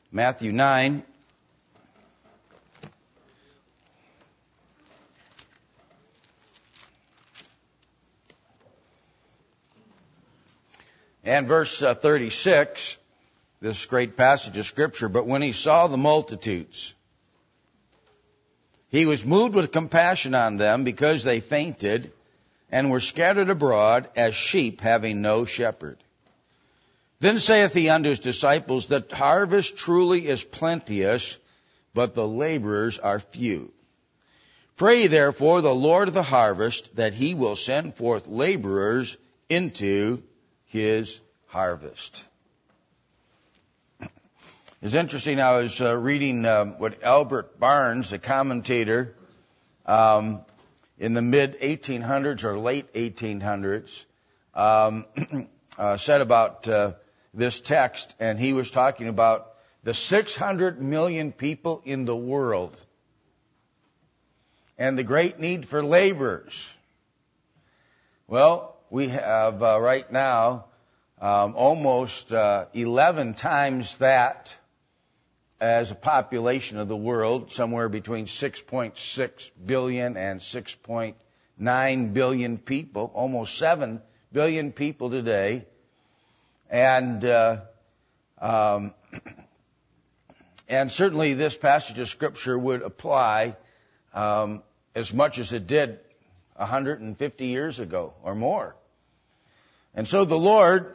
Matthew 9. And verse 36, this great passage of Scripture, but when he saw the multitudes, he was moved with compassion on them because they fainted and were scattered abroad as sheep having no shepherd. Then saith he unto his disciples, the harvest truly is plenteous, but the laborers are few. Pray therefore the Lord of the harvest that he will send forth laborers into his harvest. It's interesting, I was reading what Albert Barnes, the commentator, in the mid-1800s or late 1800s, said about this text, and he was talking about the 600 million people in the world and the great need for laborers. Well, we have right now almost 11 times that as a population of the world, somewhere between 6.6 billion and 6.9 billion people, almost 7 billion people today. And certainly this passage of Scripture would apply as much as it did 150 years ago or more. And so the Lord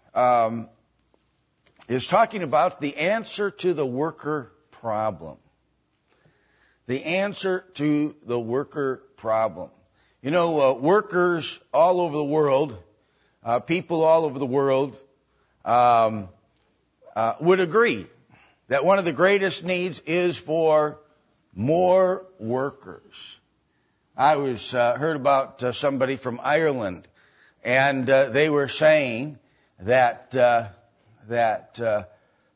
is talking about the answer to the worker problem. The answer to the worker problem. You know, workers all over the world, people all over the world, would agree that one of the greatest needs is for more workers. I heard about somebody from Ireland, and they were saying that the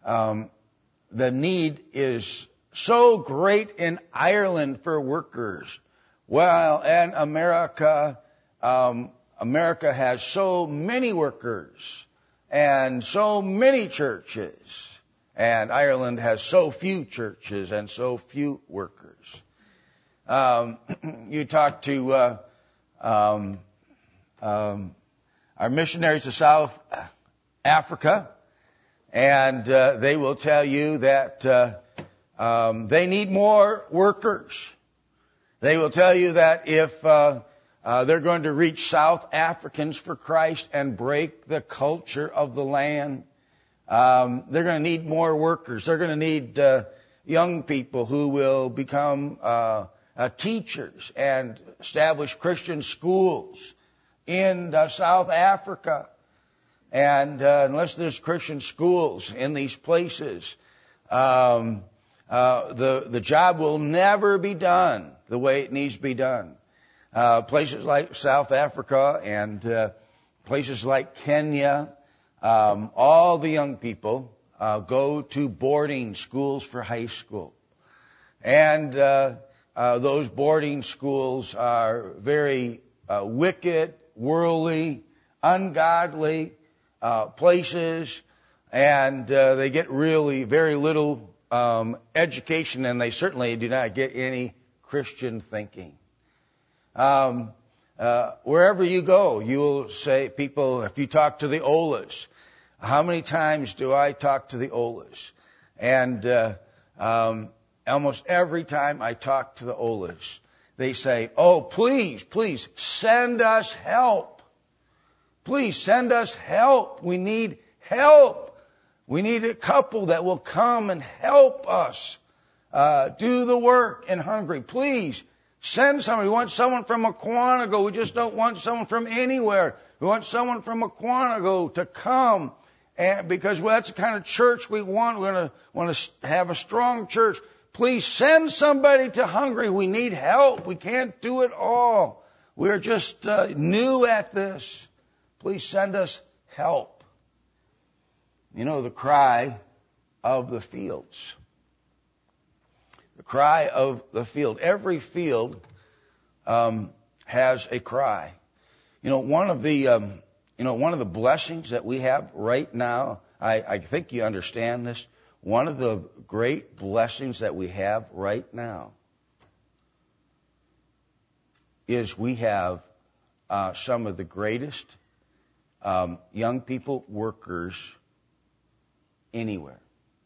need is so great in Ireland for workers. Well, and America has so many workers and so many churches, and Ireland has so few churches and so few workers. You talk to our missionaries to South Africa, and they will tell you that they need more workers. They will tell you that if they're going to reach South Africans for Christ and break the culture of the land, they're going to need more workers. They're going to need young people who will become teachers and establish Christian schools in South Africa. And unless there's Christian schools in these places, the job will never be done the way it needs to be done. Places like South Africa and places like Kenya, all the young people go to boarding schools for high school. And those boarding schools are very wicked, worldly, ungodly places, and they get really very little education, and they certainly do not get any Christian thinking. Wherever you go, you will say, people, if you talk to the Olas, how many times do I talk to the Olas? And almost every time I talk to the Olas, they say, oh, please, please, send us help. Please send us help. We need help. We need a couple that will come and help us do the work in Hungary. Please send somebody. We want someone from Aquanago. We just don't want someone from anywhere. We want someone from Aquanago to come, and because that's the kind of church we want. We're going to want to have a strong church. Please send somebody to Hungary. We need help. We can't do it all. We're just new at this. Please send us help. You know, the cry of the fields. The cry of the field. Every field has a cry. You know, one of the blessings that we have right now, I think you understand this. one of the great blessings that we have right now is we have some of the greatest young people workers anywhere.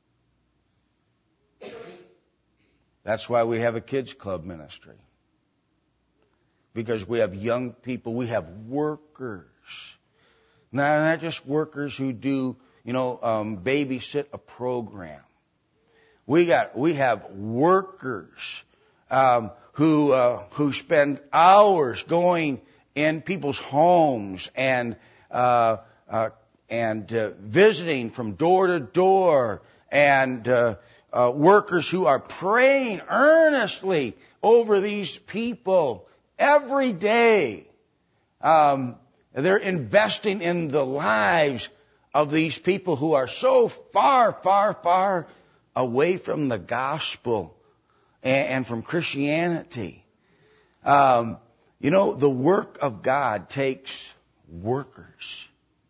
That's why we have a kids club ministry. Because we have young people, we have workers. Now, not just workers who do, babysit a program. We have workers who spend hours going in people's homes and visiting from door to door, and workers who are praying earnestly over these people every day. They're investing in the lives of these people who are so far, far, far away from the gospel and from Christianity. The work of God takes workers.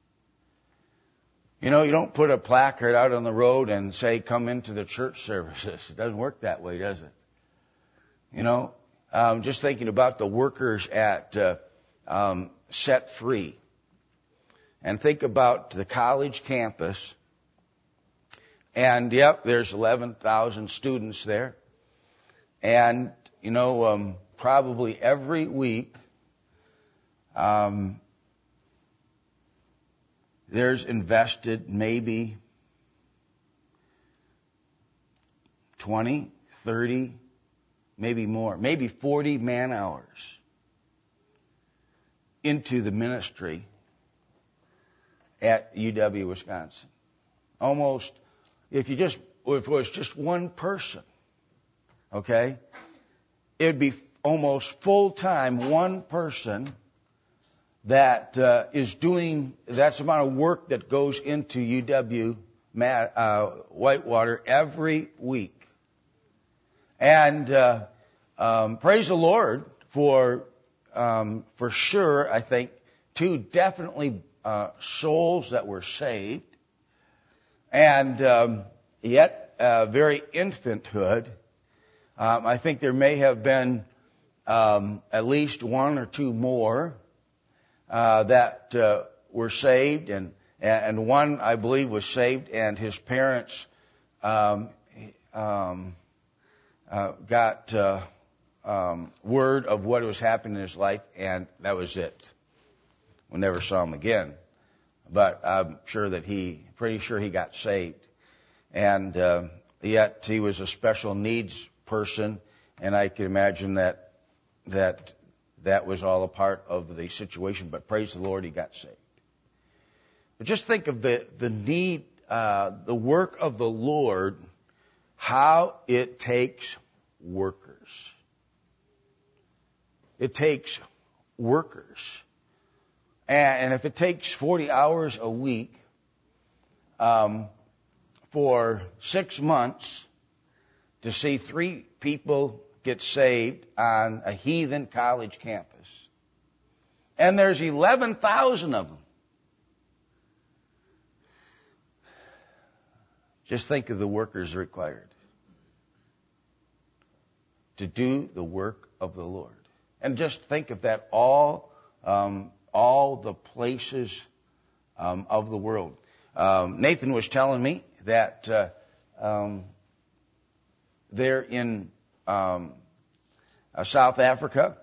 You don't put a placard out on the road and say, come into the church services. It doesn't work that way, does it? Just thinking about the workers at Set Free. And think about the college campus. And, there's 11,000 students there. And, probably every week, there's invested maybe 20, 30, maybe more, maybe 40 man hours into the ministry at UW Wisconsin. Almost, if it was just one person, okay, it'd be almost full-time, one person that is doing, that's the amount of work that goes into UW Whitewater every week. And praise the Lord for sure, I think, two definitely souls that were saved. And yet, very infanthood. I think there may have been at least one or two more that were saved, and one, I believe, was saved, and his parents got word of what was happening in his life, and that was it. We never saw him again, but I'm pretty sure he got saved, and yet he was a special needs person, and I can imagine that was all a part of the situation, but praise the Lord, he got saved. But just think of the need, the work of the Lord, how it takes workers. It takes workers. And if it takes 40 hours a week for 6 months to see 3 people get saved on a heathen college campus, and there's 11,000 of them, just think of the workers required to do the work of the Lord. And just think of that all the places of the world. Nathan was telling me that they're in South Africa.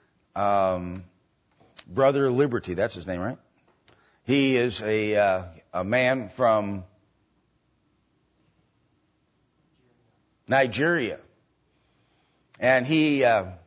Brother Liberty, that's his name, right? He is a man from Nigeria, and he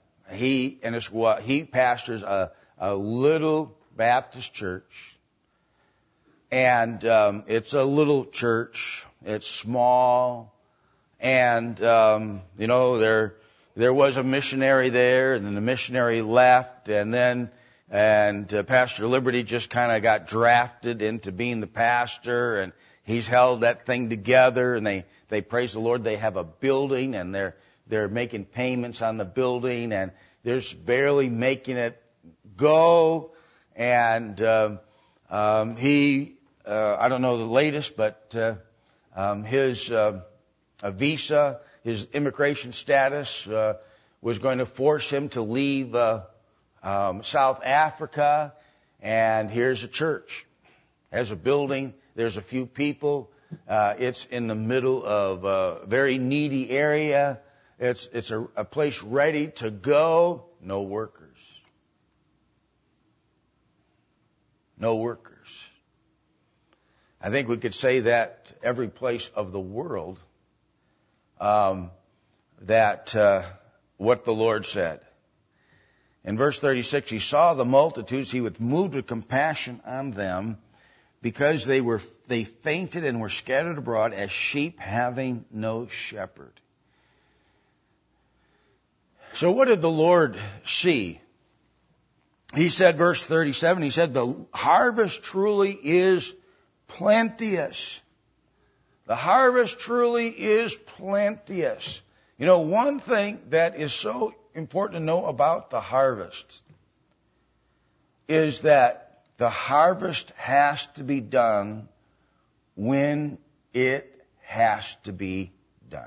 pastors a little Baptist church, and it's a little church. It's small, and there was a missionary there, and then the missionary left, and Pastor Liberty just kind of got drafted into being the pastor, and he's held that thing together, and they praise the Lord. They have a building, and they're making payments on the building, and they're just barely making it go. And I don't know the latest, but his visa, his immigration status was going to force him to leave South Africa. And here's a church. Has a building. There's a few people. It's in the middle of a very needy area. It's a place ready to go. No workers. No workers. I think we could say that every place of the world, that what the Lord said. In verse 36, he saw the multitudes. He was moved with compassion on them because they fainted and were scattered abroad as sheep having no shepherd. So what did the Lord see? He said, verse 37, he said, the harvest truly is plenteous. The harvest truly is plenteous. You know, one thing that is so important to know about the harvest is that the harvest has to be done when it has to be done.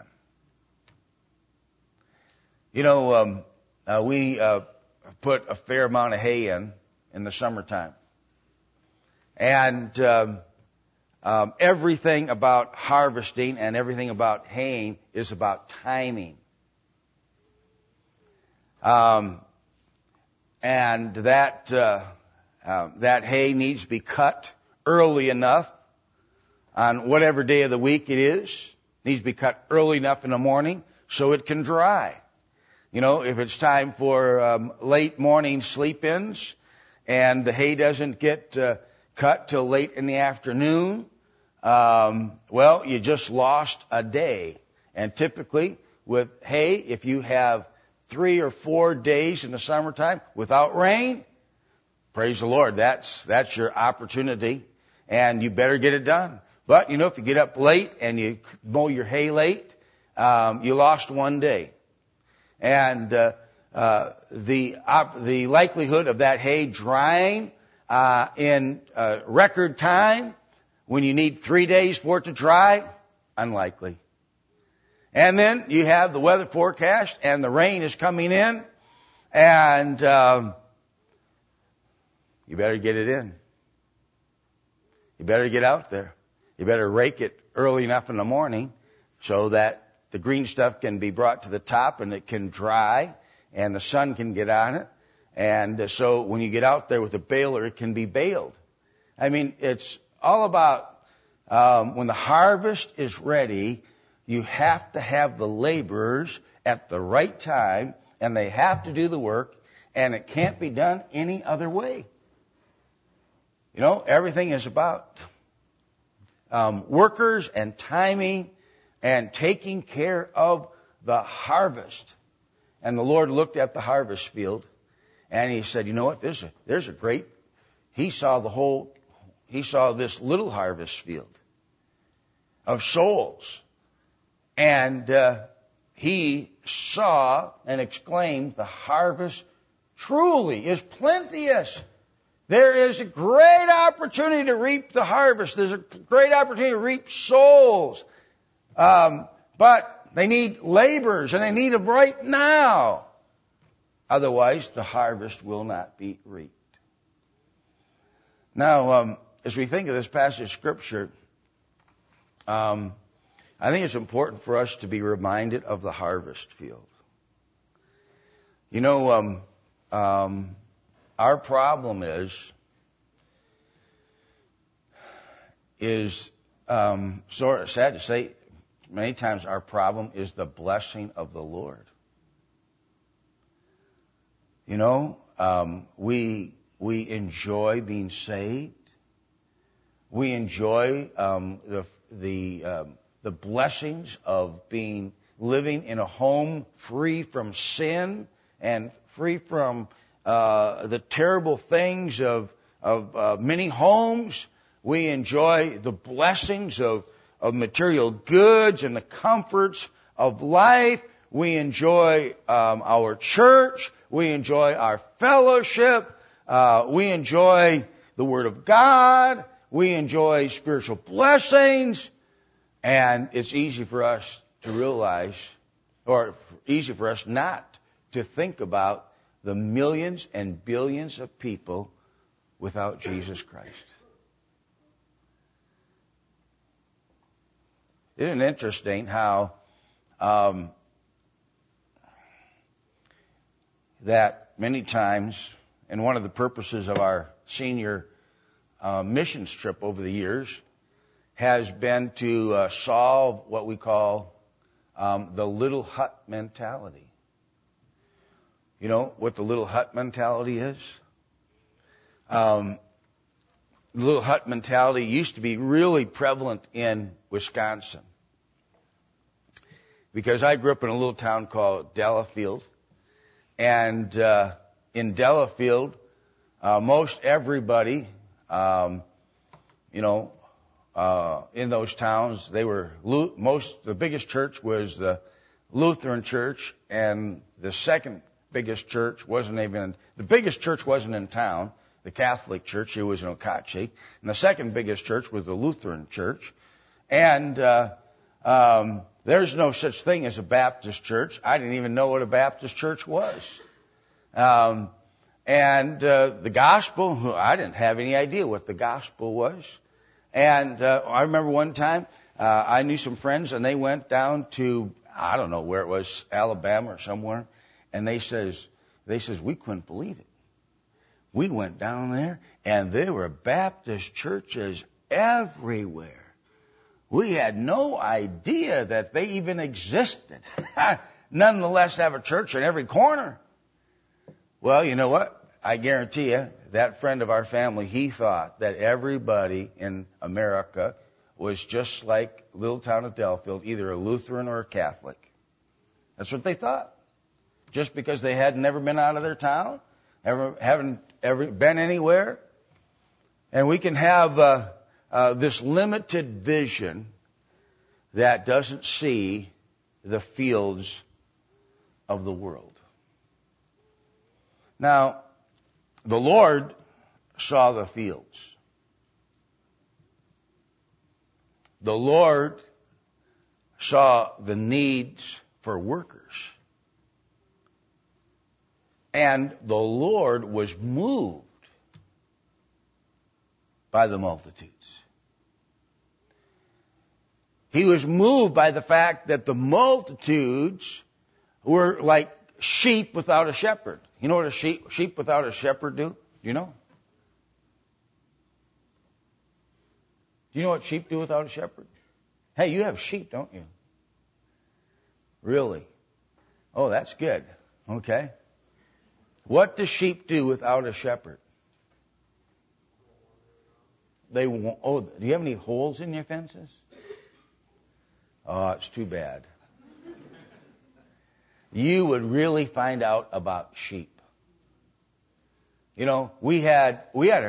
You know, we put a fair amount of hay in the summertime. And everything about harvesting and everything about haying is about timing. And that hay needs to be cut early enough on whatever day of the week it is. It needs to be cut early enough in the morning so it can dry. You know, if it's time for late morning sleep-ins and the hay doesn't get cut till late in the afternoon, well, you just lost a day. And typically with hay, if you have 3 or 4 days in the summertime without rain, praise the Lord, that's your opportunity, and you better get it done. But, you know, if you get up late and you mow your hay late, you lost 1 day. And the likelihood of that hay drying in record time, when you need 3 days for it to dry, unlikely. And then you have the weather forecast, and the rain is coming in, and you better get it in. You better get out there. You better rake it early enough in the morning so that the green stuff can be brought to the top and it can dry and the sun can get on it. And so when you get out there with a baler, it can be baled. I mean, it's all about when the harvest is ready, you have to have the laborers at the right time, and they have to do the work, and it can't be done any other way. You know, everything is about workers and timing and taking care of the harvest. And the Lord looked at the harvest field, and he said, you know what, there's a great, he saw this little harvest field of souls. And he saw and exclaimed, the harvest truly is plenteous. There is a great opportunity to reap the harvest. There's a great opportunity to reap souls. But they need laborers, and they need them right now. Otherwise, the harvest will not be reaped. Now, as we think of this passage of Scripture, I think it's important for us to be reminded of the harvest field. You know, our problem is sort of sad to say, many times our problem is the blessing of the Lord. You know, we enjoy being saved. We enjoy the blessings of living in a home free from sin and free from the terrible things of many homes. We enjoy the blessings of material goods and the comforts of life. We enjoy our church. We enjoy our fellowship. We enjoy the Word of God. We enjoy spiritual blessings. And it's easy for us to realize, or easy for us not to think about the millions and billions of people without Jesus Christ. Isn't it interesting how that many times, and one of the purposes of our senior missions trip over the years has been to solve what we call the little hut mentality. You know what the little hut mentality is? The little hut mentality used to be really prevalent in Wisconsin. Because I grew up in a little town called Delafield. And in Delafield, most everybody, in those towns, the biggest church was the Lutheran church, and the second biggest church the biggest church wasn't in town, the Catholic church, it was in Okauchee, and the second biggest church was the Lutheran church, and there's no such thing as a Baptist church. I didn't even know what a Baptist church was. The gospel, I didn't have any idea what the gospel was. And I remember one time, I knew some friends, and they went down to, I don't know where it was, Alabama or somewhere, and they says, we couldn't believe it. We went down there, and there were Baptist churches everywhere. We had no idea that they even existed. Nonetheless, have a church in every corner. Well, you know what? I guarantee you, that friend of our family, he thought that everybody in America was just like little town of Delafield, either a Lutheran or a Catholic. That's what they thought. Just because they had never been out of their town, haven't ever been anywhere. And we can have this limited vision that doesn't see the fields of the world. Now, the Lord saw the fields. The Lord saw the needs for workers. And the Lord was moved by the multitudes. He was moved by the fact that the multitudes were like sheep without a shepherd. You know what a sheep without a shepherd do? Do you know? Do you know what sheep do without a shepherd? Hey, you have sheep, don't you? Really? Oh, that's good. Okay. What do sheep do without a shepherd? Do you have any holes in your fences? Oh, it's too bad. You would really find out about sheep. You know, we've had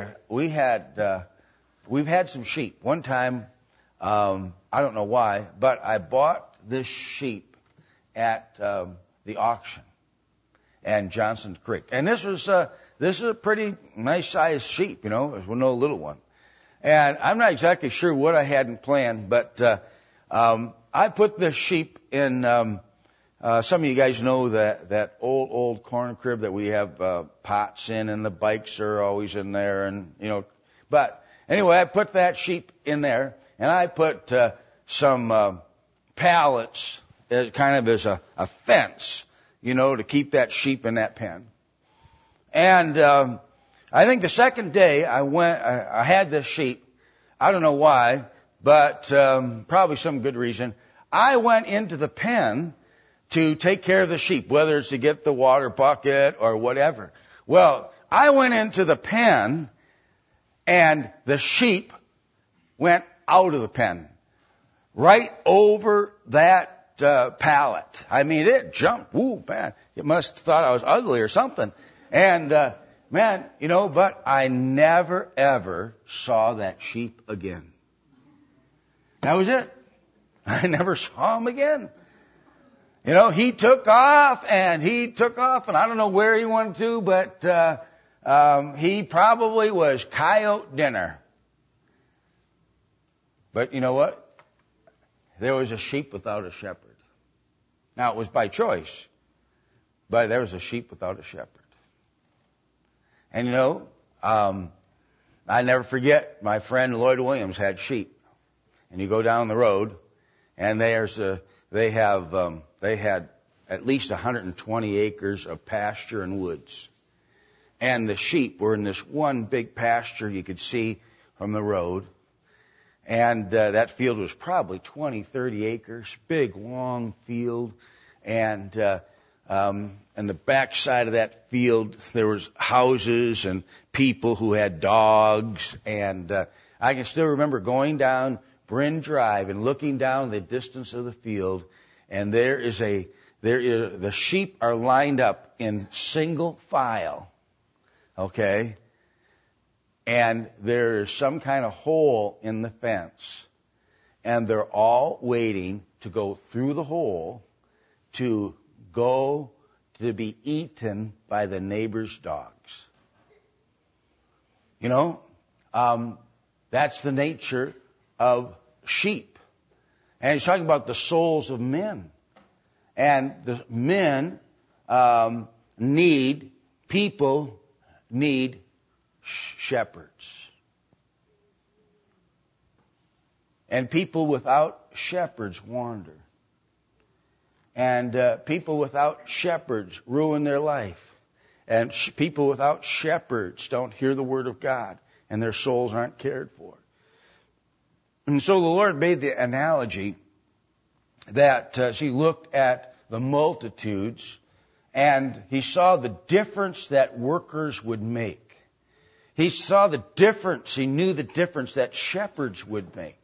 some sheep. One time, I don't know why, but I bought this sheep at the auction and Johnson Creek. And this is a pretty nice sized sheep, you know, it was no little one. And I'm not exactly sure what I had in plan, but I put this sheep in, some of you guys know that old corn crib that we have pots in, and the bikes are always in there, and you know. But anyway, I put that sheep in there, and I put some pallets kind of as a fence, you know, to keep that sheep in that pen. And I think the second day I had this sheep. I don't know why, but probably some good reason. I went into the pen to take care of the sheep, whether it's to get the water bucket or whatever. Well, I went into the pen, and the sheep went out of the pen, right over that pallet. I mean, it jumped. Ooh, man, it must have thought I was ugly or something. And man, you know, but I never ever saw that sheep again. That was it. I never saw him again. You know, he took off, and I don't know where he went to, but he probably was coyote dinner. But you know what? there was a sheep without a shepherd. Now, it was by choice, but there was a sheep without a shepherd. And you know, I never forget, my friend Lloyd Williams had sheep. And you go down the road, and they had at least 120 acres of pasture and woods. And the sheep were in this one big pasture you could see from the road. And that field was probably 20, 30 acres, big, long field. And the backside of that field, there was houses and people who had dogs. And I can still remember going down Bryn Drive and looking down the distance of the field, and the sheep are lined up in single file, okay? And there is some kind of hole in the fence, and they're all waiting to go through the hole to go to be eaten by the neighbor's dogs. You know, that's the nature of sheep. And he's talking about the souls of men. And the men need shepherds. And people without shepherds wander. And people without shepherds ruin their life. And people without shepherds don't hear the word of God. And their souls aren't cared for. And so the Lord made the analogy that she looked at the multitudes and he saw the difference that workers would make. He saw the difference. He knew the difference that shepherds would make.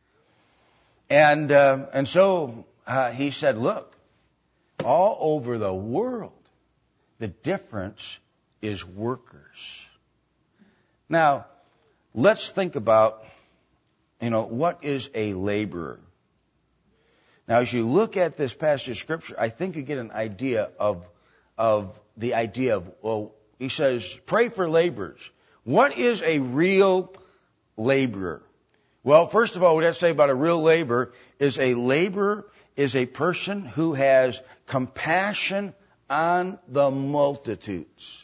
And so he said, look, all over the world, the difference is workers. Now, let's think about, what is a laborer? Now, as you look at this passage of Scripture, I think you get an idea of the idea of, well, he says, pray for laborers. What is a real laborer? Well, first of all, what I have to say about a real laborer is a person who has compassion on the multitudes.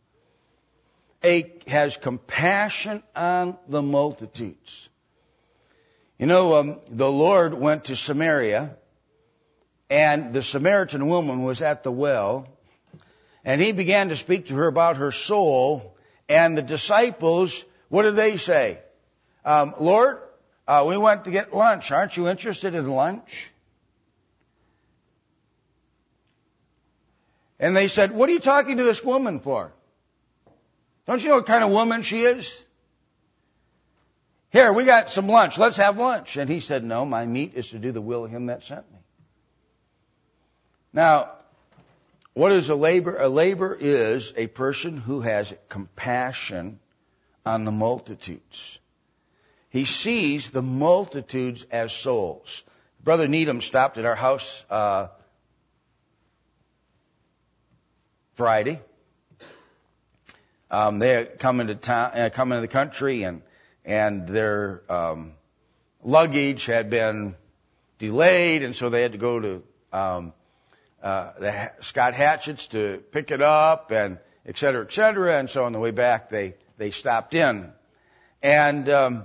Has compassion on the multitudes. The Lord went to Samaria, and the Samaritan woman was at the well, and he began to speak to her about her soul, and the disciples, what did they say? Lord, we went to get lunch. Aren't you interested in lunch? And they said, what are you talking to this woman for? Don't you know what kind of woman she is? Here, we got some lunch. Let's have lunch. And he said, no, my meat is to do the will of him that sent me. Now, what is a laborer? A laborer is a person who has compassion on the multitudes. He sees the multitudes as souls. Brother Needham stopped at our house Friday. They come into the country, and their luggage had been delayed, and so they had to go to the Scott Hatchett's to pick it up, and et cetera, et cetera. And so on the way back, they stopped in. And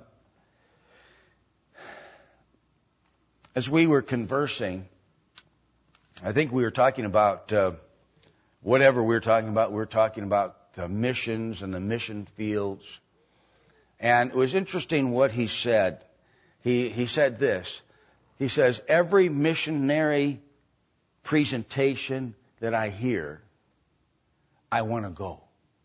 as we were conversing, I think we were talking about whatever we were talking about. We were talking about the missions and the mission fields. And it was interesting what he said. He said this. He says, every missionary presentation that I hear, I want to go.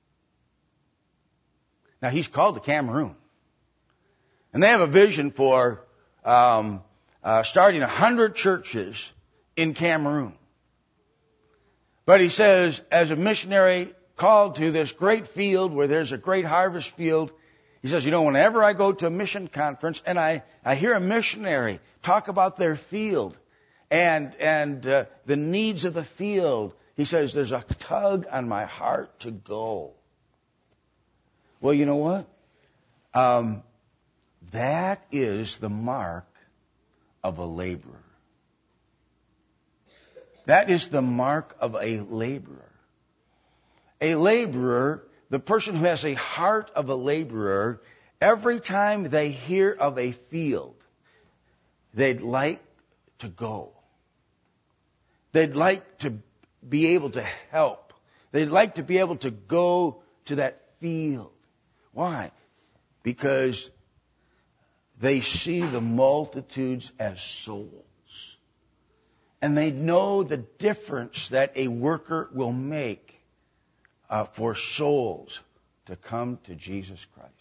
Now, he's called to Cameroon. And they have a vision for starting 100 churches in Cameroon. But he says, as a missionary called to this great field where there's a great harvest field, he says, whenever I go to a mission conference and I hear a missionary talk about their field and the needs of the field, he says, there's a tug on my heart to go. Well, you know what? That is the mark of a laborer. That is the mark of a laborer. A laborer, the person who has a heart of a laborer, every time they hear of a field, they'd like to go. They'd like to be able to help. They'd like to be able to go to that field. Why? Because they see the multitudes as souls. And they know the difference that a worker will make for souls to come to Jesus Christ.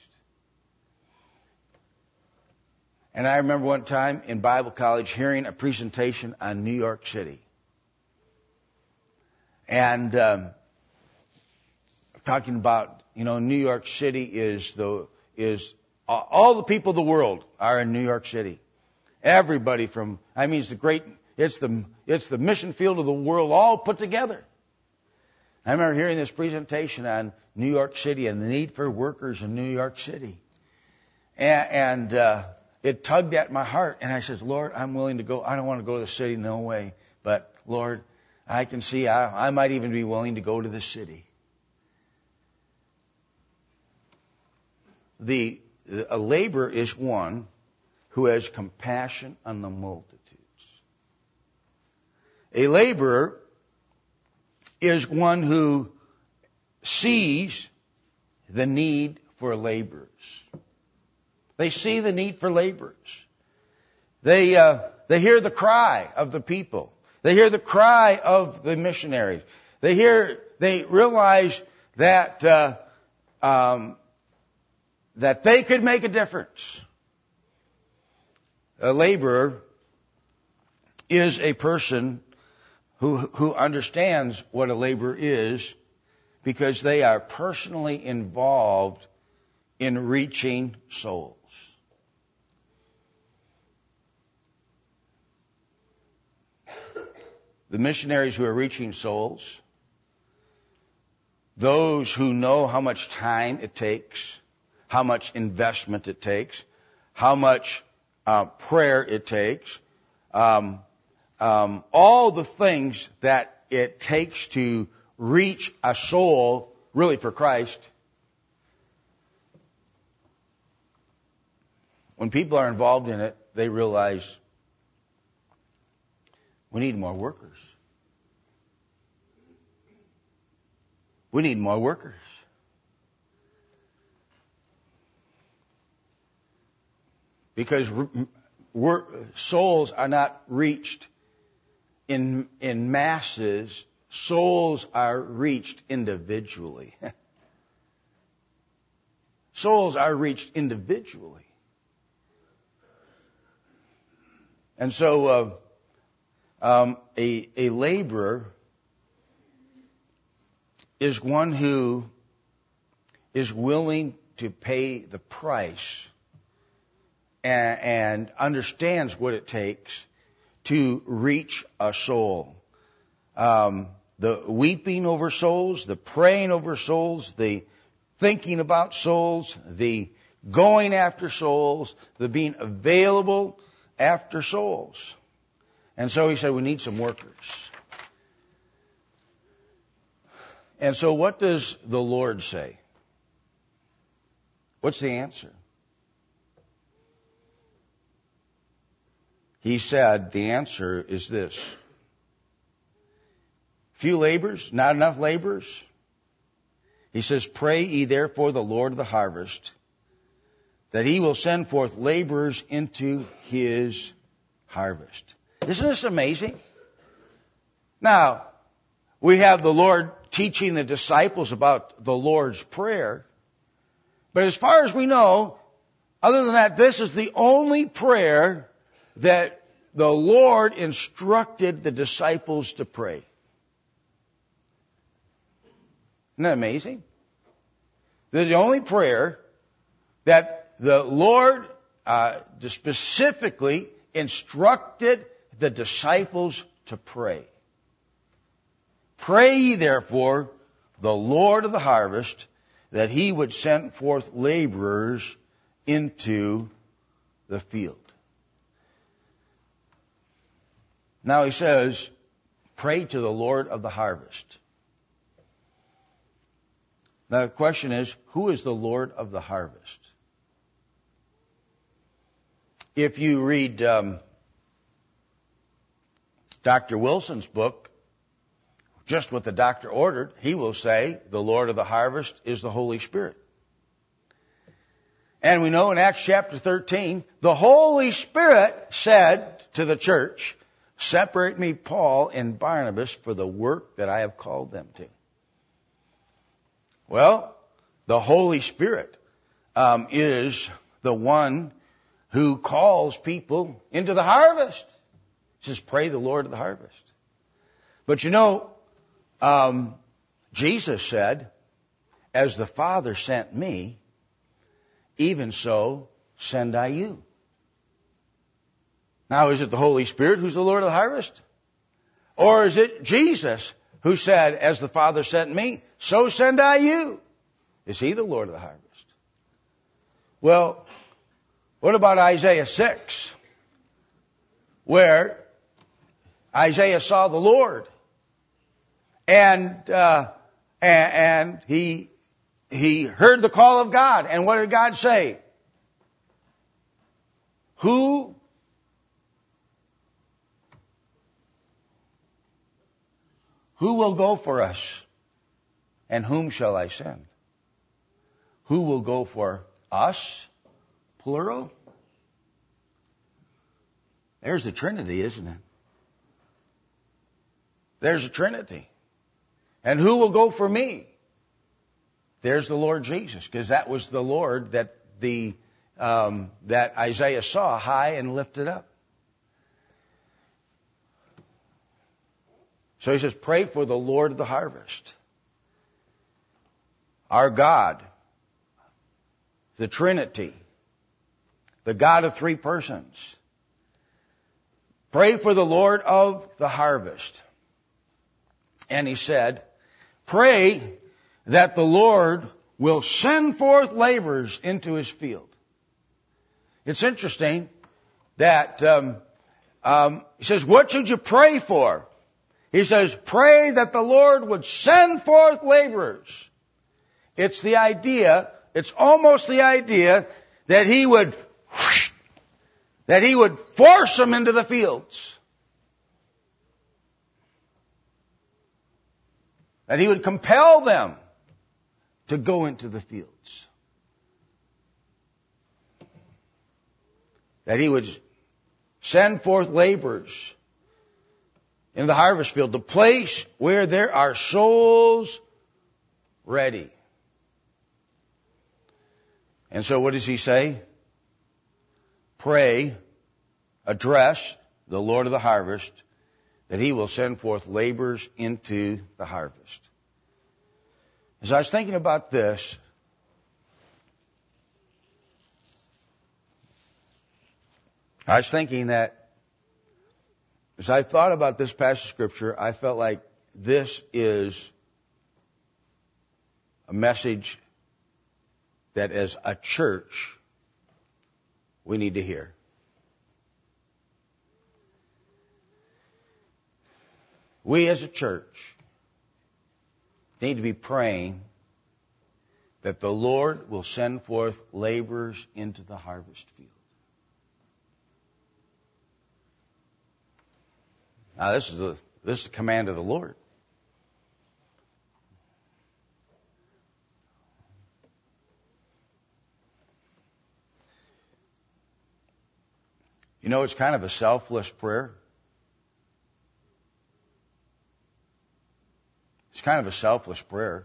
And I remember one time in Bible college hearing a presentation on New York City. And talking about, New York City is all the people of the world are in New York City. Everybody it's the mission field of the world all put together. I remember hearing this presentation on New York City and the need for workers in New York City. And it tugged at my heart. And I said, Lord, I'm willing to go. I don't want to go to the city, no way. But Lord, I can see I might even be willing to go to the city. A laborer is one who has compassion on the multitudes. A laborer is one who sees the need for laborers. They see the need for laborers. They hear the cry of the people. They hear the cry of the missionaries. They realize that that they could make a difference. A laborer is a person who understands what a laborer is because they are personally involved in reaching souls. The missionaries who are reaching souls, those who know how much time it takes, how much investment it takes, how much prayer it takes, all the things that it takes to reach a soul really for Christ. When people are involved in it, they realize we need more workers. We need more workers. Because souls are not reached in masses. Souls are reached individually. Souls are reached individually. And so a laborer is one who is willing to pay the price and understands what it takes to reach a soul. The weeping over souls, the praying over souls, the thinking about souls, the going after souls, the being available after souls. And so he said, we need some workers. And so what does the Lord say? What's the answer? He said, the answer is this. Few laborers, not enough laborers. He says, pray ye therefore the Lord of the harvest, that he will send forth laborers into his harvest. Isn't this amazing? Now, we have the Lord teaching the disciples about the Lord's Prayer. But as far as we know, other than that, this is the only prayer that the Lord instructed the disciples to pray. Isn't that amazing? This is the only prayer that the Lord specifically instructed the disciples to pray. Pray ye therefore the Lord of the harvest, that he would send forth laborers into the field. Now he says, pray to the Lord of the harvest. Now the question is, who is the Lord of the harvest? If you read Dr. Wilson's book, just what the doctor ordered, he will say the Lord of the harvest is the Holy Spirit. And we know in Acts chapter 13, the Holy Spirit said to the church, separate me, Paul and Barnabas, for the work that I have called them to. Well, the Holy Spirit is the one who calls people into the harvest. He says, pray the Lord of the harvest. But you know, Jesus said, as the Father sent me, even so send I you. Now, is it the Holy Spirit who's the Lord of the harvest? Or is it Jesus who said, as the Father sent me, so send I you? Is he the Lord of the harvest? Well, what about Isaiah 6? Where Isaiah saw the Lord. And he heard the call of God. And what did God say? Who will go for us? And whom shall I send? Who will go for us? Plural. There's the Trinity, isn't it? There's a Trinity. And who will go for me? There's the Lord Jesus, because that was the Lord that that Isaiah saw high and lifted up. So he says, pray for the Lord of the harvest. Our God, the Trinity, the God of three persons. Pray for the Lord of the harvest. And he said, pray that the Lord will send forth laborers into his field. It's interesting that he says, what should you pray for? He says, pray that the Lord would send forth laborers. It's the idea, it's almost the idea that he would force them into the fields. That he would compel them to go into the fields. That he would send forth laborers in the harvest field, the place where there are souls ready. And so what does he say? Pray, address the Lord of the harvest, that he will send forth laborers into the harvest. As I was thinking about this, I was thinking that as I thought about this passage of Scripture, I felt like this is a message that as a church we need to hear. We as a church need to be praying that the Lord will send forth laborers into the harvest field. Now this is the command of the Lord. You know, it's kind of a selfless prayer. It's kind of a selfless prayer.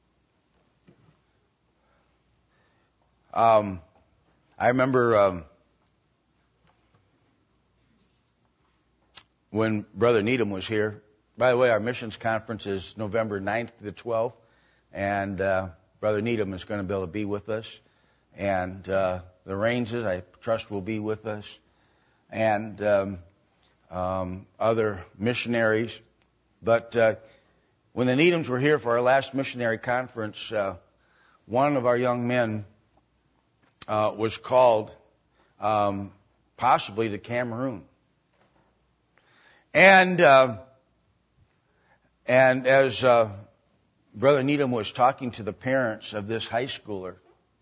I remember when Brother Needham was here. By the way, our missions conference is November 9th to the 12th, and Brother Needham is going to be able to be with us. And the Rainses, I trust, will be with us, and other missionaries. But when the Needhams were here for our last missionary conference, one of our young men was called possibly to Cameroon. And as Brother Needham was talking to the parents of this high schooler,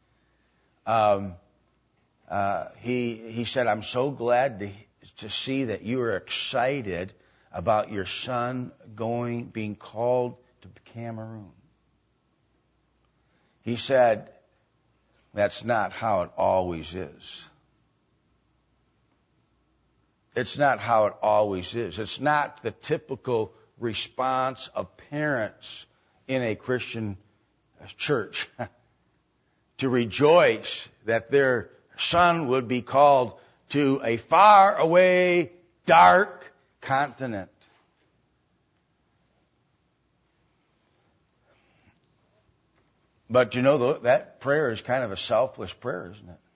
he said, "I'm so glad to see that you are excited about your son being called to Cameroon." He said, "That's not how it always is. It's not how it always is. It's not the typical response of parents in a Christian church to rejoice that their son would be called to a far away, dark continent." But you know, that prayer is kind of a selfless prayer, isn't it?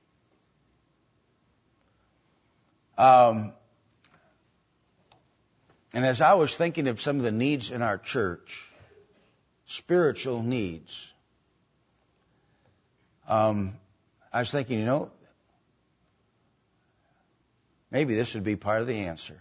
And as I was thinking of some of the needs in our church, spiritual needs, I was thinking, you know, maybe this would be part of the answer.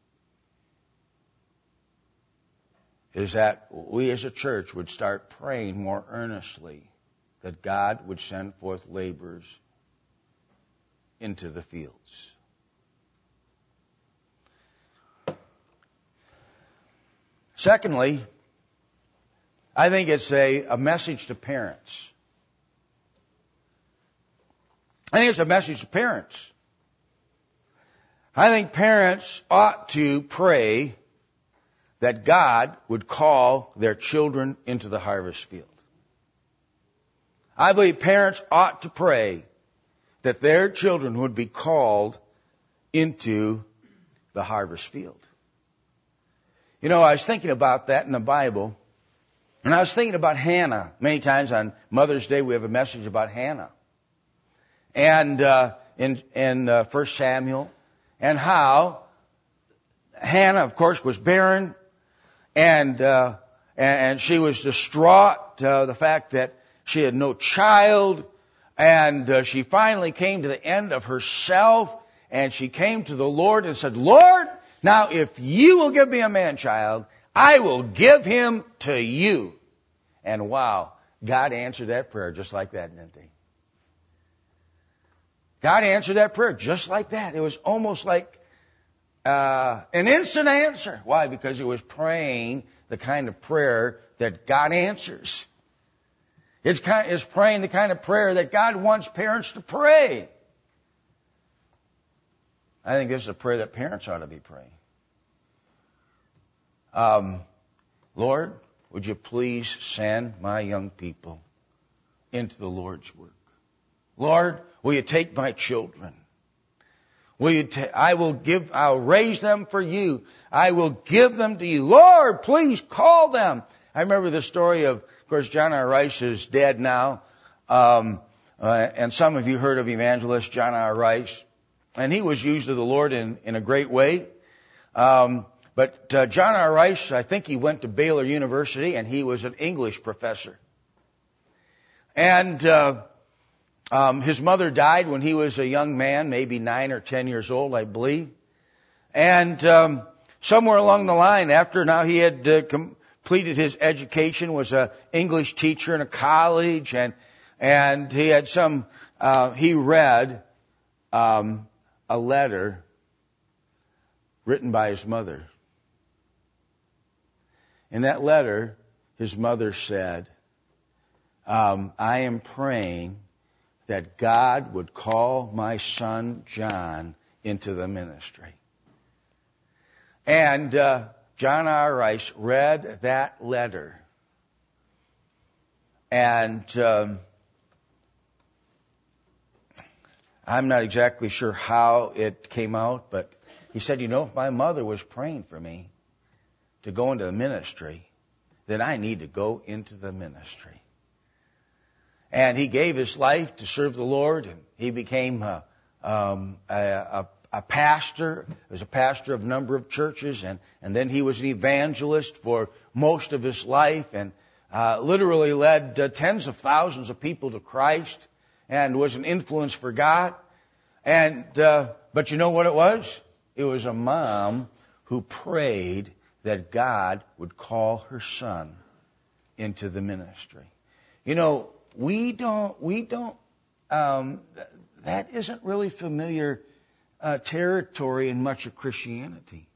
Is that we as a church would start praying more earnestly that God would send forth laborers into the fields. Secondly, I think it's a message to parents. I think it's a message to parents. I think parents ought to pray that God would call their children into the harvest field. I believe parents ought to pray that their children would be called into the harvest field. You know, I was thinking about that in the Bible, and I was thinking about Hannah. Many times on Mother's Day we have a message about Hannah. And in 1 Samuel, and how Hannah, of course, was barren, and she was distraught, the fact that she had no child, and she finally came to the end of herself, and she came to the Lord and said, "Lord, now if you will give me a man-child, I will give him to you." And wow, God answered that prayer just like that, didn't he? God answered that prayer just like that. It was almost like an instant answer. Why? Because it was praying the kind of prayer that God answers. It's praying the kind of prayer that God wants parents to pray. I think this is a prayer that parents ought to be praying. Lord, would you please send my young people into the Lord's work? Lord, will you take my children? I'll raise them for you. I will give them to you. Lord, please call them. I remember the story of course, John R. Rice is dead now. And some of you heard of evangelist John R. Rice. And he was used of the Lord in a great way. But John R. Rice, I think he went to Baylor University and he was an English professor. And his mother died when he was a young man, maybe 9 or 10 years old, I believe. And somewhere along the line, after now he had completed his education, was an English teacher in a college, and he had he read a letter written by his mother. In that letter, his mother said, I am praying that God would call my son John into the ministry. And John R. Rice read that letter. And I'm not exactly sure how it came out, but he said, if my mother was praying for me to go into the ministry, then I need to go into the ministry. And he gave his life to serve the Lord, and he became a pastor. He was a pastor of a number of churches, and then he was an evangelist for most of his life, and literally led tens of thousands of people to Christ, and was an influence for God. And but you know what it was? It was a mom who prayed that God would call her son into the ministry. You know, that isn't really familiar territory in much of Christianity.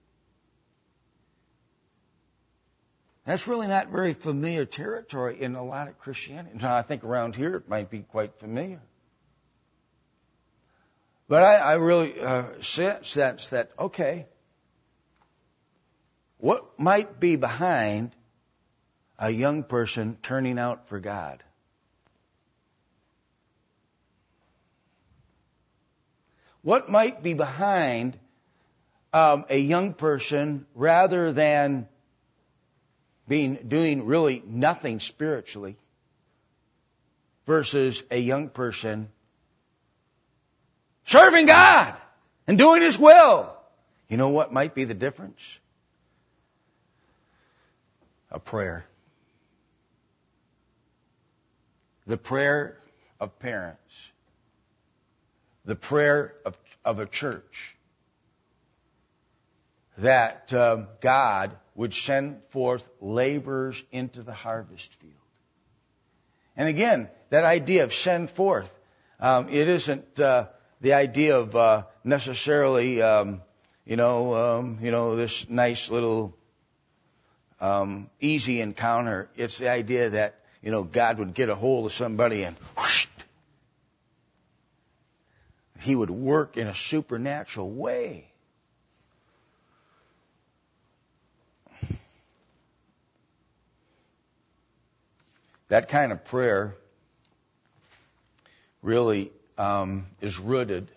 That's really not very familiar territory in a lot of Christianity. Now, I think around here it might be quite familiar. But I really sense that, okay, what might be behind a young person turning out for God? What might be behind a young person rather than doing really nothing spiritually versus a young person serving God and doing His will? You know what might be the difference? A prayer. The prayer of parents. The prayer of a church. That God would send forth laborers into the harvest field. And again, that idea of send forth, it isn't the idea of necessarily, this nice little easy encounter. It's the idea that, God would get a hold of somebody and whoosh, He would work in a supernatural way. That kind of prayer really is rooted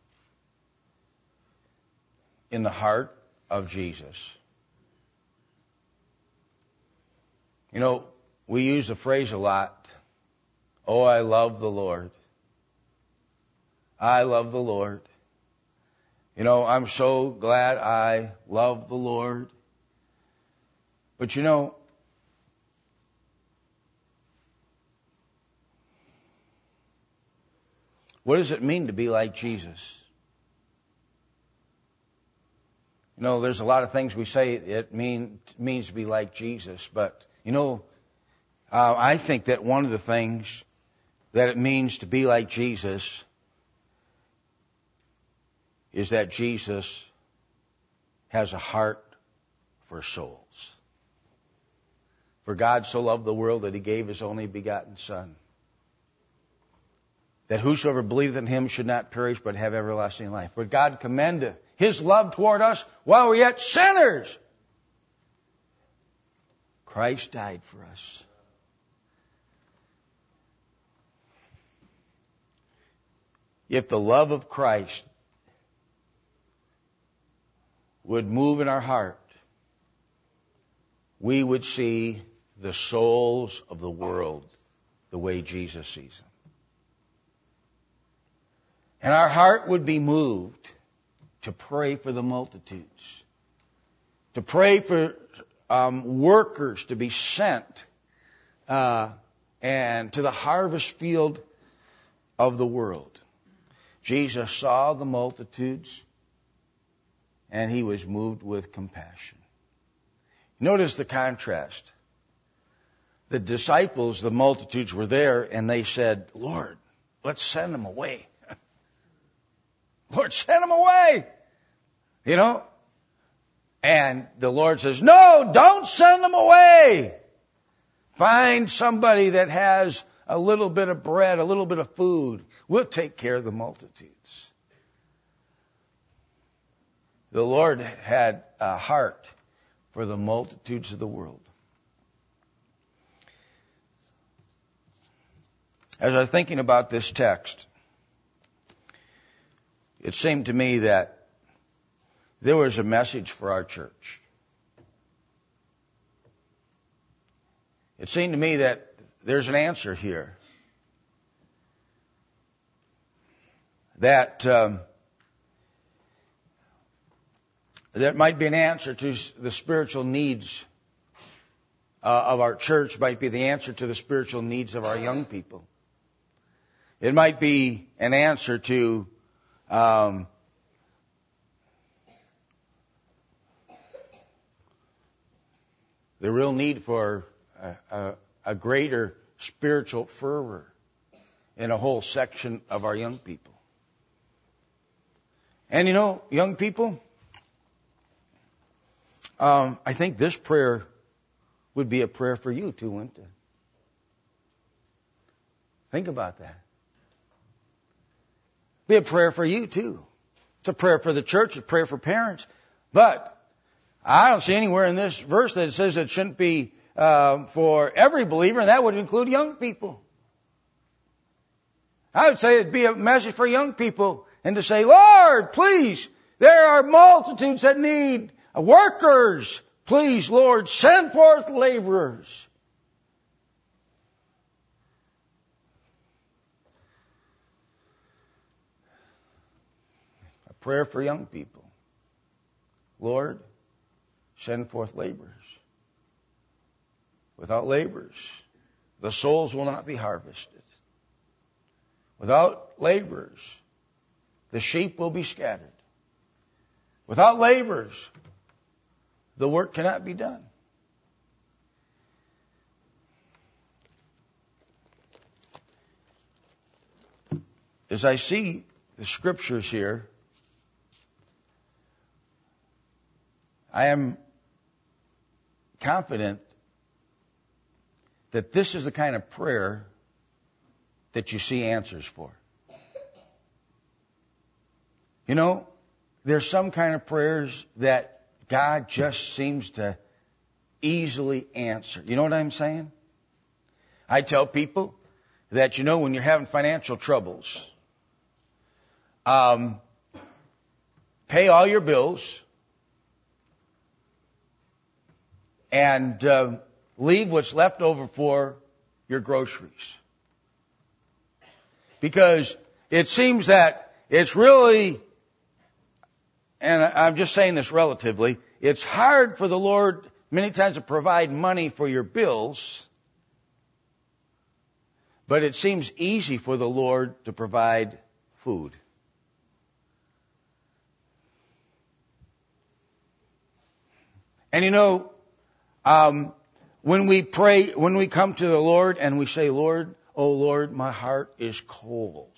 in the heart of Jesus. We use the phrase a lot, "Oh, I love the Lord. I love the Lord. I'm so glad I love the Lord." But what does it mean to be like Jesus? There's a lot of things we say it means to be like Jesus, but I think that one of the things that it means to be like Jesus is that Jesus has a heart for souls. For God so loved the world that He gave His only begotten Son, that whosoever believeth in Him should not perish but have everlasting life. For God commendeth His love toward us while we're yet sinners. Christ died for us. If the love of Christ would move in our heart, we would see the souls of the world the way Jesus sees them. And our heart would be moved to pray for the multitudes, to pray for workers to be sent and to the harvest field of the world. Jesus saw the multitudes and He was moved with compassion. Notice the contrast. The disciples, the multitudes were there and they said, "Lord, let's send them away." Lord, send them away. And the Lord says, "No, don't send them away. Find somebody that has a little bit of bread, a little bit of food. We'll take care of the multitudes." The Lord had a heart for the multitudes of the world. As I was thinking about this text, it seemed to me that there was a message for our church. It seemed to me that there's an answer here. That might be an answer to the spiritual needs of our church, might be the answer to the spiritual needs of our young people. It might be an answer to the real need for a greater spiritual fervor in a whole section of our young people. And young people, I think this prayer would be a prayer for you too, wouldn't it? Think about that. Be a prayer for you too. It's a prayer for the church, it's a prayer for parents. But I don't see anywhere in this verse that it says it shouldn't be for every believer, and that would include young people. I would say it'd be a message for young people, and to say, Lord, please, there are multitudes that need workers. Please, Lord, send forth laborers. A prayer for young people. Lord, send forth laborers. Without laborers, the souls will not be harvested. Without laborers, the sheep will be scattered. Without laborers, the work cannot be done. As I see the scriptures here, I am confident that this is the kind of prayer that you see answers for. There's some kind of prayers that God just seems to easily answer. You know what I'm saying? I tell people that, when you're having financial troubles, pay all your bills and leave what's left over for your groceries. Because it seems that it's really, and I'm just saying this relatively, it's hard for the Lord many times to provide money for your bills, but it seems easy for the Lord to provide food. And when we pray, when we come to the Lord and we say, Lord, oh Lord, my heart is cold.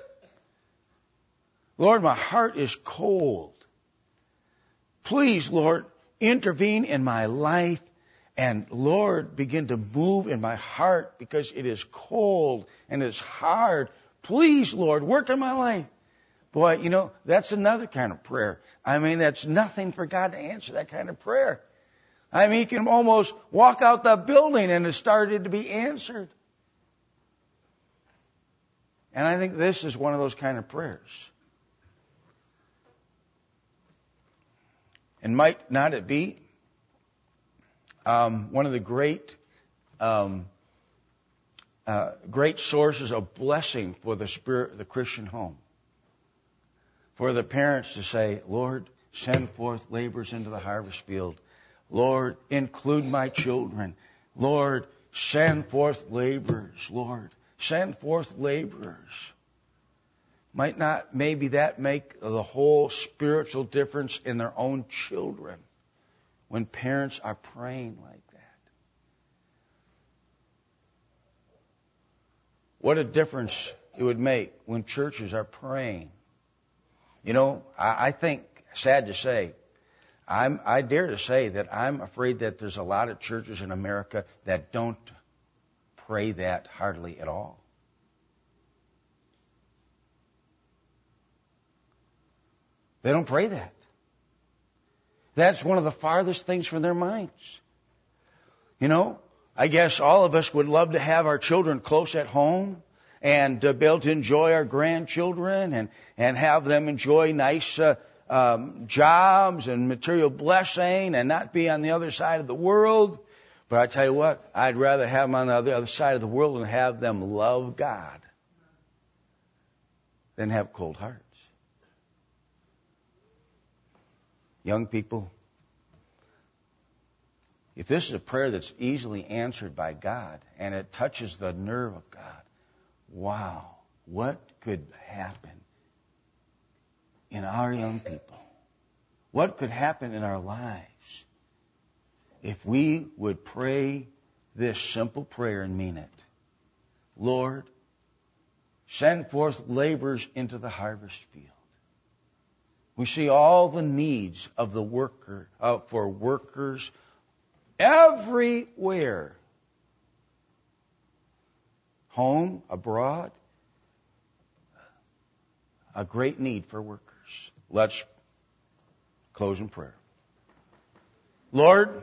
Lord, my heart is cold. Please, Lord, intervene in my life and, Lord, begin to move in my heart because it is cold and it's hard. Please, Lord, work in my life. Boy, that's another kind of prayer. That's nothing for God to answer that kind of prayer. You can almost walk out the building and it started to be answered. And I think this is one of those kind of prayers. And might not it be one of the great sources of blessing for the spirit, the Christian home? For the parents to say, Lord, send forth laborers into the harvest field. Lord, include my children. Lord, send forth laborers. Lord, send forth laborers. Might not maybe that make the whole spiritual difference in their own children when parents are praying like that? What a difference it would make when churches are praying. I think, sad to say, I dare to say that I'm afraid that there's a lot of churches in America that don't pray that hardly at all. They don't pray that. That's one of the farthest things from their minds. I guess all of us would love to have our children close at home and be able to enjoy our grandchildren and have them enjoy nice jobs and material blessing and not be on the other side of the world. But I tell you what, I'd rather have them on the other side of the world and have them love God than have cold hearts. Young people, if this is a prayer that's easily answered by God and it touches the nerve of God, wow, what could happen in our young people? What could happen in our lives if we would pray this simple prayer and mean it. Lord, send forth laborers into the harvest field. We see all the needs of the worker, for workers everywhere. Home, abroad, a great need for workers. Let's close in prayer. Lord,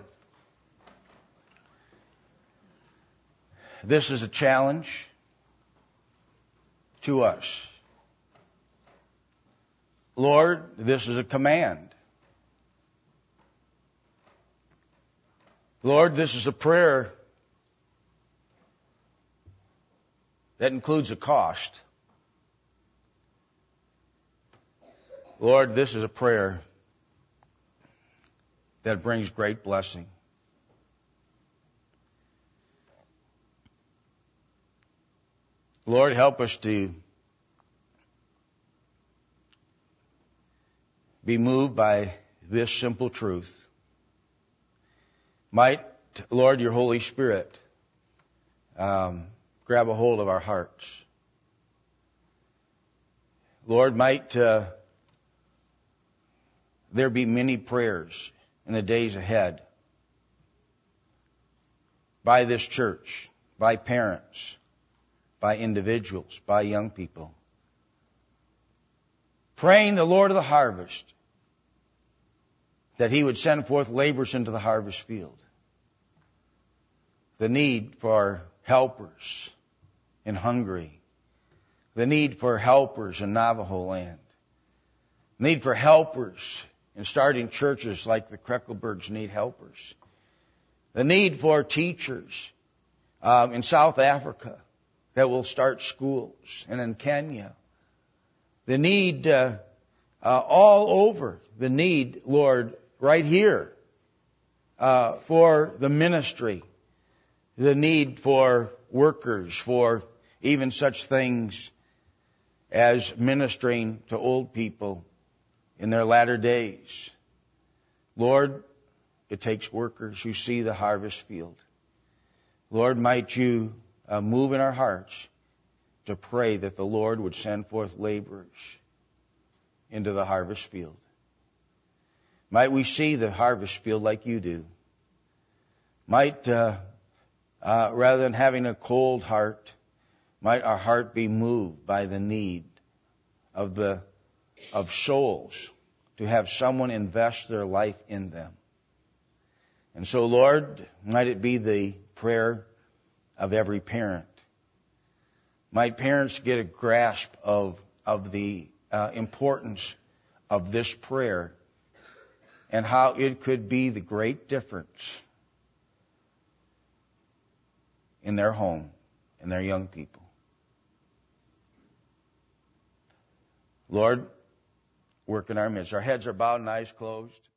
this is a challenge to us. Lord, this is a command. Lord, this is a prayer that includes a cost. Lord, this is a prayer that brings great blessing. Lord, help us to be moved by this simple truth. Might, Lord, your Holy Spirit grab a hold of our hearts. Lord, might there be many prayers in the days ahead by this church, by parents, by individuals, by young people, praying the Lord of the harvest that He would send forth laborers into the harvest field. The need for helpers in Hungary. The need for helpers in Navajo land. The need for helpers in starting churches like the Kreckelbergs need helpers. The need for teachers in South Africa that will start schools, and in Kenya. The need all over. The need, Lord, right here for the ministry. The need for workers, for even such things as ministering to old people in their latter days. Lord, it takes workers who see the harvest field. Lord, might you move in our hearts to pray that the Lord would send forth laborers into the harvest field. Might we see the harvest field like you do. Might, rather than having a cold heart, might our heart be moved by the need of souls to have someone invest their life in them. And so, Lord, might it be the prayer of every parent. Might parents get a grasp of the importance of this prayer and how it could be the great difference in their home and their young people. Lord, work in our midst. Our heads are bowed and eyes closed.